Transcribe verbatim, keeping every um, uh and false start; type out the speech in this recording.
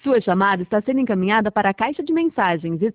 Sua chamada está sendo encaminhada para a caixa de mensagens e